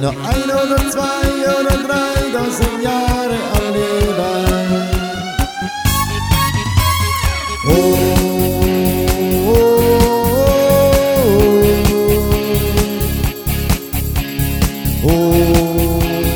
nur 1 oder 2 oder 3000 Jahre am Leben. Oh, oh, oh,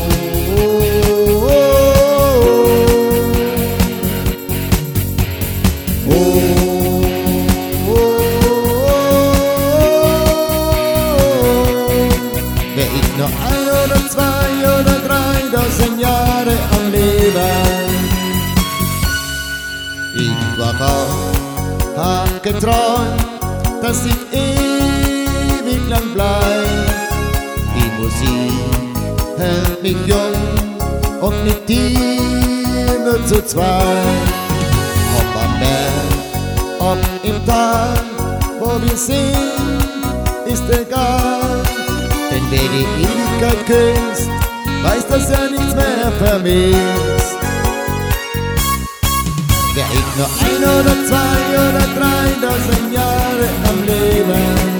wär ich nur 1 oder 2 oder 3000 Jahre am Leben. Ich wach auf, hab geträumt, dass ich ewig lang bleib. Die Musik hält mich jung und mit dir nur zu zweit. Ob am Berg, ob im Tal, wo wir sind, ist egal. Denn wer die Ewigkeit küsst, weiß, dass er nichts mehr vermisst. Wär ich nur 1 oder 2 oder 3000 Jahre am Leben,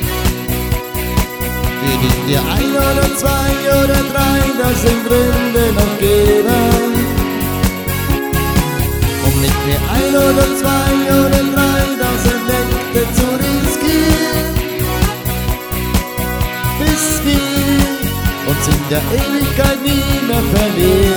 will ich dir 1 oder 2 oder 3000 Gründe noch geben, um mit mir 1 oder 2 oder 3000 Nächte zu riskieren, bis wir uns in der Ewigkeit nie mehr verlieren.